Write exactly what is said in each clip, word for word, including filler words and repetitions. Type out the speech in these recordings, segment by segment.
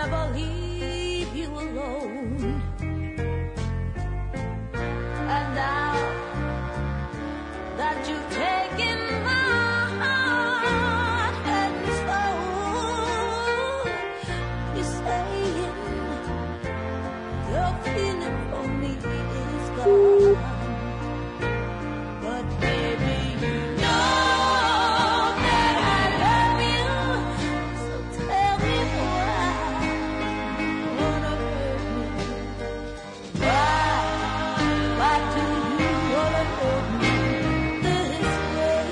never leave you alone. And now that you've taken my heart and soul, you're saying your feeling for me is gone. But baby, you know that I love you, so tell me why you wanna hurt me. Why, why do you wanna hurt me this way?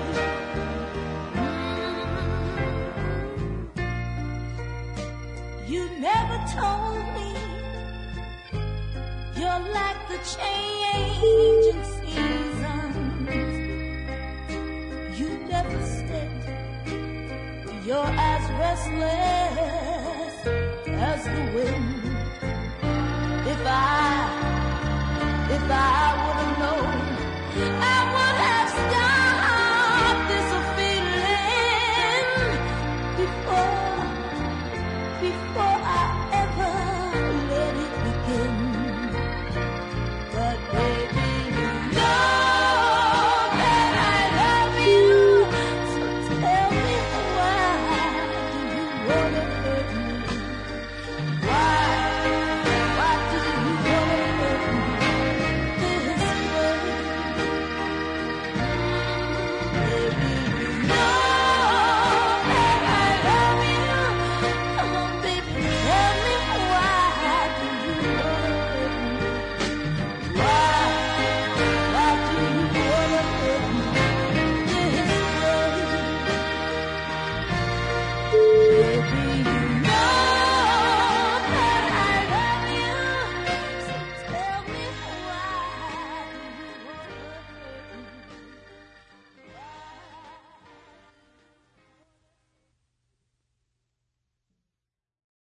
Mm. You never told me you're like the changing seasons. You never said you're as restless as the wind. If I, if I would